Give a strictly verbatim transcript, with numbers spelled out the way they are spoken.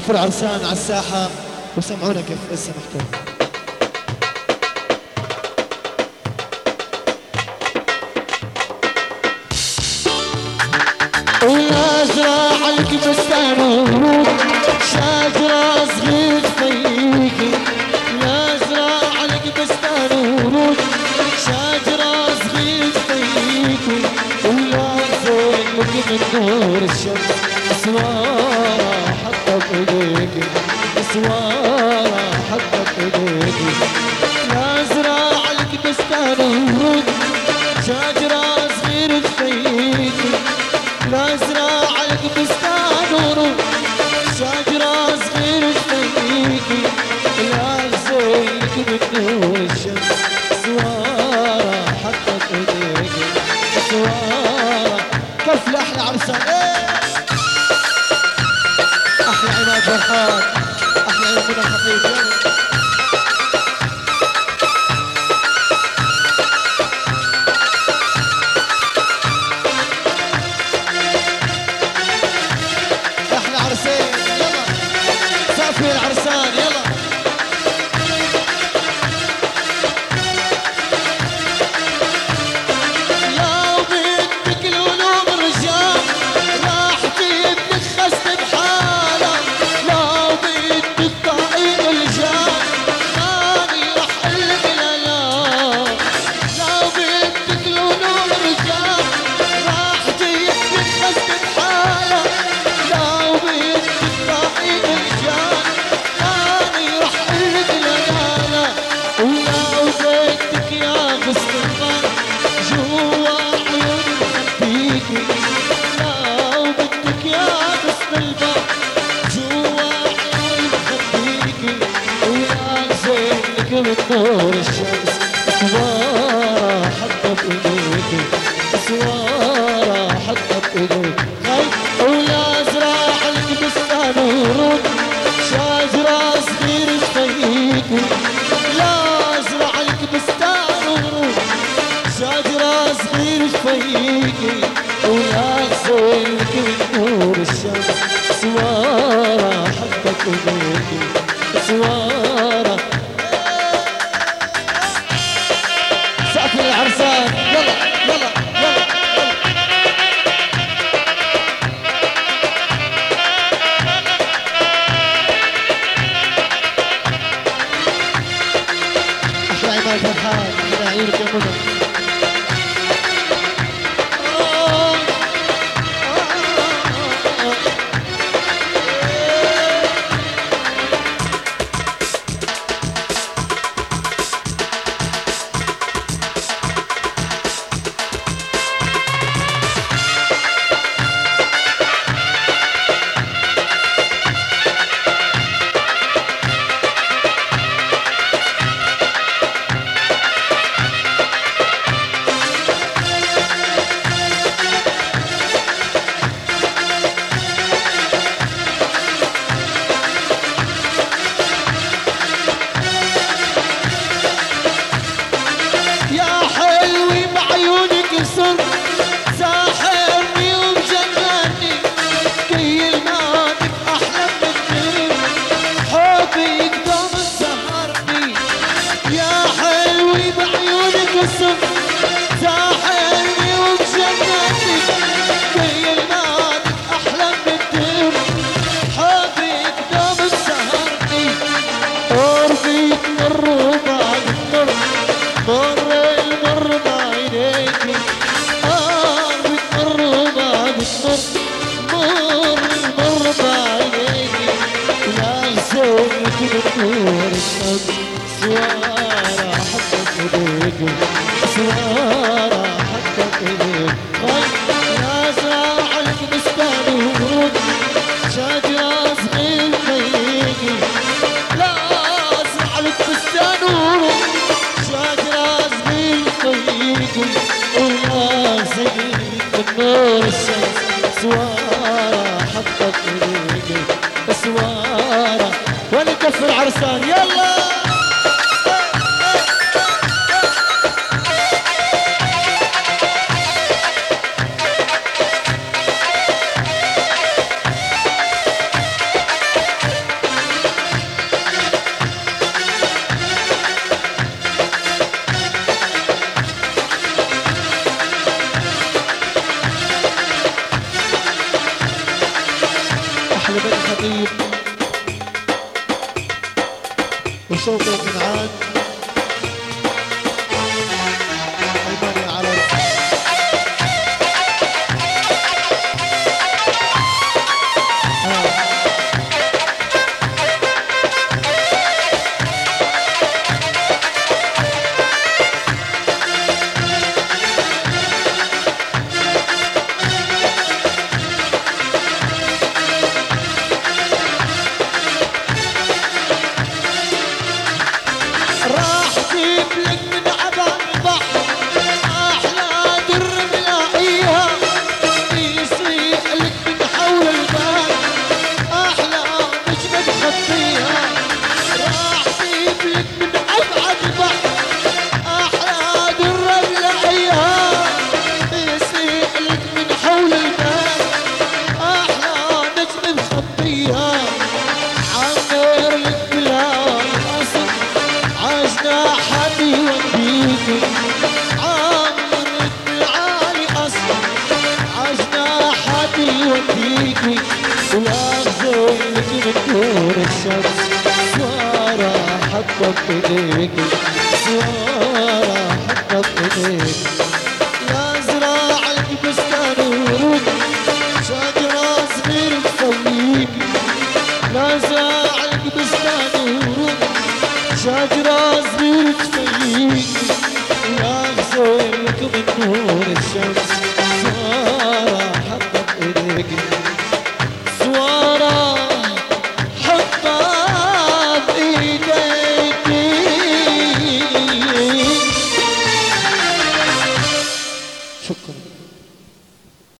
صفوا العرسان على الساحة وسمعونا كيف إذا سمحتوا. ويا زراع الكبستان ورود شجرة صغير فيكي، يا زراع الكبستان ورود شجرة صغير فيكي، ويا زينك من نور الشمس اسوارة حتى بإيديكي، اسوارة حتى بإيديكي. يا زراع الكبستان ورود شجرة صغير فيكي، لا زراع الكبستان ورود شجرة صغير فيكي، لا زينك من نور الشمس سوارة حتى بإيديكي، سوارة. كف لأحلى عرسان، أحلى عماد فرحان، أحلى عماد خفيف. سافر العرسان يلا. لو بدك القلوب رجال راح تبني خست بحالة، لو بدك طعيم الجال ماني راح قلك لا لا، لو بدك القلوب رجال راح تبني خست بحالة، لو بدك طعيم الجال ماني راح قلك لا لا، ولو بدك يا غصن النار جوا عيون خبيكي، لو بدك يا غصن البر جوا عيون خبيكي، ويا زينك من نور الشمس سوارة حتى بإيديكي، سوارة حتى بإيديكي. ويا زراع الكبستان ورود شجرة صغير فيكي، لا زرع الكبستان ورود شجرة صغير فيكي، ويا زينك من نور الشمس سوارة حتى بإيديكي، سوارة. سقف العرسان يلا يلا يلا. أحلى عماد فرحان، أحلى عيونك يا منى. ساحرني ومجنني كل ما بك أحلى مني، حبك دوم سهرني يا حلوي بعيونك السم، ساحرني ومجنني كل ما بك أحلى مني، حبك دوم سهرني. قربك مر بعد مر مر المر بعينيكي، مر مر بعينيكي، يا زينك من نور الشمس سوارة حتى بإيديكي، سوارة حتى بإيديكي. يا زراع الكبستان ورود شجرة صغير فيكي، لا زراع الكبستان ورود شجرة صغير فيكي، ويا زينك من نور الشمس سوارة حتى بإيديكي، سوارة. ولكف العرسان يلا. الحبيب وصوته من عاد الماني على حطت ايديك سوارة حطت ايديك يا زراع البستان ورود شجرة صغير تسويك يا زراع البستان ورود شجرة صغير تسويك يا غسولك من نور الشمس سوارة حطت ايديك سوارة شكرا.